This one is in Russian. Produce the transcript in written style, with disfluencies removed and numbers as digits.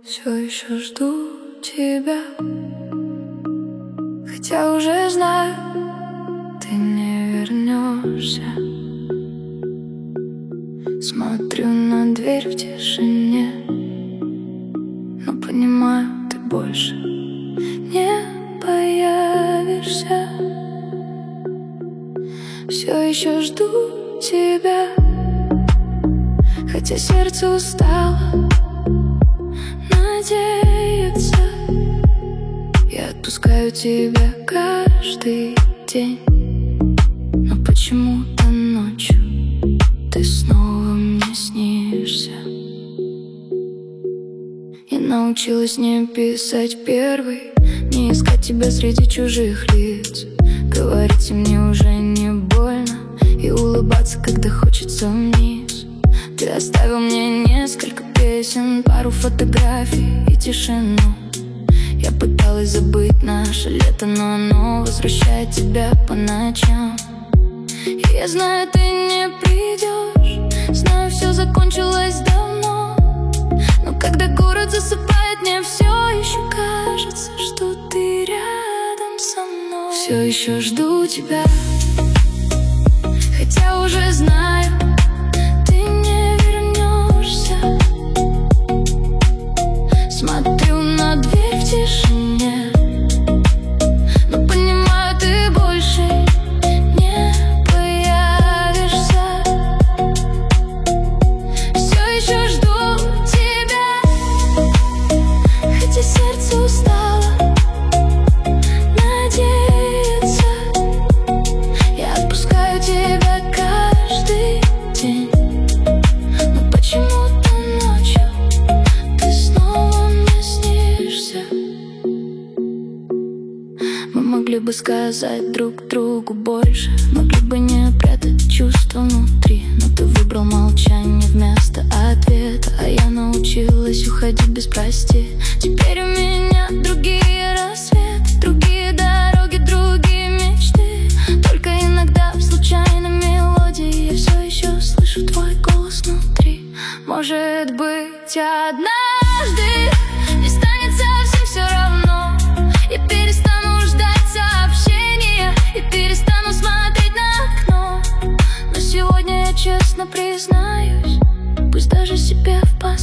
Все еще жду тебя, хотя уже знаю, ты не вернешься. Смотрю на дверь в тишине, но понимаю, ты больше не появишься. Все еще жду тебя, хотя сердце устало надеяться. Я отпускаю тебя каждый день, но почему-то ночью ты снова мне снишься. Я научилась не писать первый, не искать тебя среди чужих лиц, говорить мне уже не больно и улыбаться, когда хочется вниз. Ты оставил мне несколько песен, пару фотографий и тишину. Я пыталась забыть наше лето, но оно возвращает тебя по ночам. И я знаю, ты не придешь, знаю, все закончилось давно, но когда город засыпает, мне все еще кажется, что ты рядом со мной. Все еще жду тебя, хотя уже знаю, ты не вернешься. Смотрю на дверь в тишине, но понимаю, ты больше не появишься. Все еще жду тебя, хотя сердце устало надеяться. Я отпускаю тебя каждый день, но почему-то ночью ты снова мне снишься. Мы могли бы сказать друг другу больше, могли бы не прятать чувства внутри, но ты выбрал молчание вместо ответа, а я научилась уходить без прости. Теперь у меня другие рассветы, другие дороги, другие мечты. Только иногда в случайной мелодии я все еще слышу твой голос внутри. Может быть, однажды мне станет совсем все равно. Я перестану ждать сообщения и перестану смотреть на окно. Но сегодня я честно признаюсь, пусть даже себе в память,